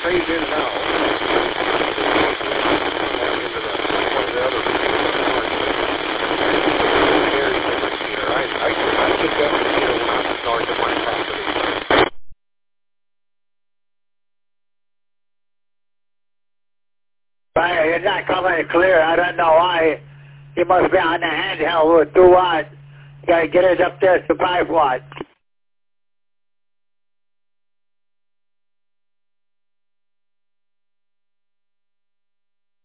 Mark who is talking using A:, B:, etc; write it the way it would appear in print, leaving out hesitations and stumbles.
A: phase in and out. I get that when I'm starting to my property.
B: Right, it's not coming clear. I don't know why. You must be on the handheld with 2 watts. You gotta get it up there to 5 watts.